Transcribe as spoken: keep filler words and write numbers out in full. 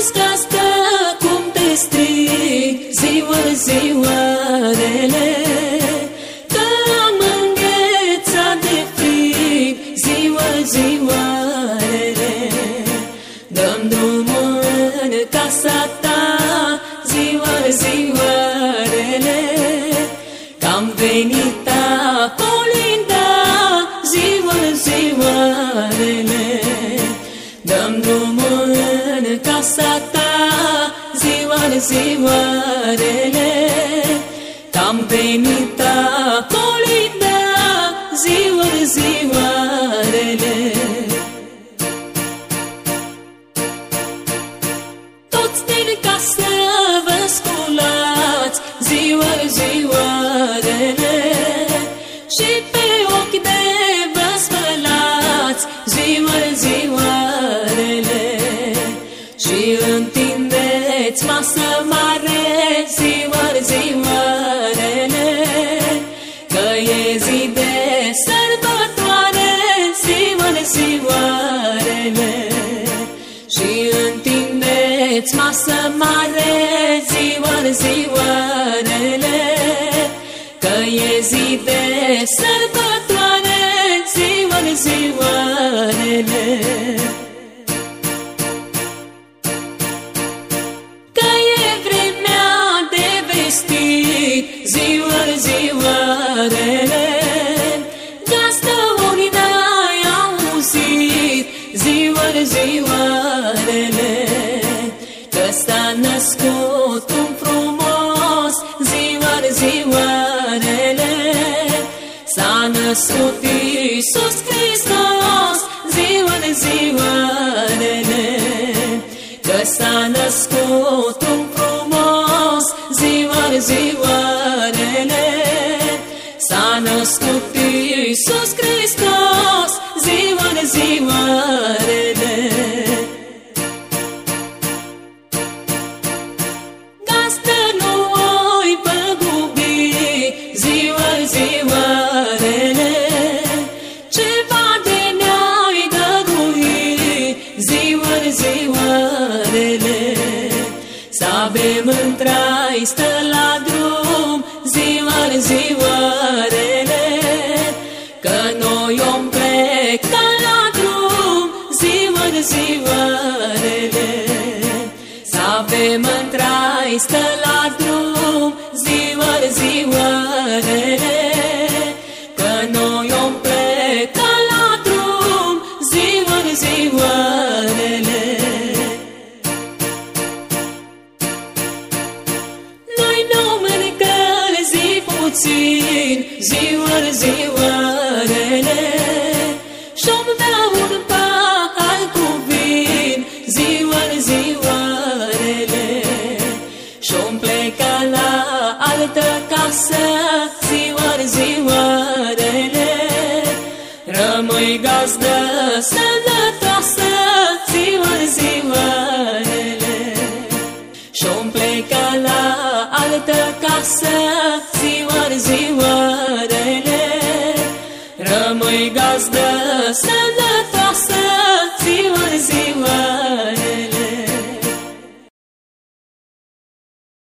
auzi că asta cum te strig ziua, zioarele, că am înghețat de frig ziua, zioarele. Dăm drumul în casa ta ziua, zioarele, că-am venit a colinda ziua, zioarele. Dăm drumul în casa ta ziua, zioarele, că-am venit a colinda ziua, zioarele. Toți din casă vă sculați ziua, zioarele, și pe ochi de vă spălați ziua, zioarele, și întindeți masă mare ziua, zioarele, că e zi de sărbătoare ziua, zioarele. Și întindeți masă mare ziua, zioarele, că e zi de sărbătoare ziua, zioarele. Că e vremea de vestit ziua, zioarele, gazdă ori n-ai auzit ziua, zioarele, că s-a născut un frumos ziua, zioarele, s-a născut Iisus Hristos ziua, zioarele, că s-a născut un frumos ziua, zioarele, s-a născut Iisus Hristos ziua, zioarele. Gazdă nu oi păgubi ziua, zioarele, ceva de ne-ai dăruit ziua, zioarele. Să avem în trai stă la drum ziua, zioarele, că noi om pleca la drum ziua, zioarele. Să avem în trai stă la drum ziua, zioarele, că noi om pleca la drum ziua, zioarele. Noi nu-m încălzi puțin ziua, zioarele, și-om bea un pahar cu vin ziua, zioarele, și-om pleca la altă casă ziua, zioarele. Rămâi gazdă sănătoasă ziua, zioarele, și-om pleca la altă casă ziua, zioarele. Rămâi gazdă sănătoasă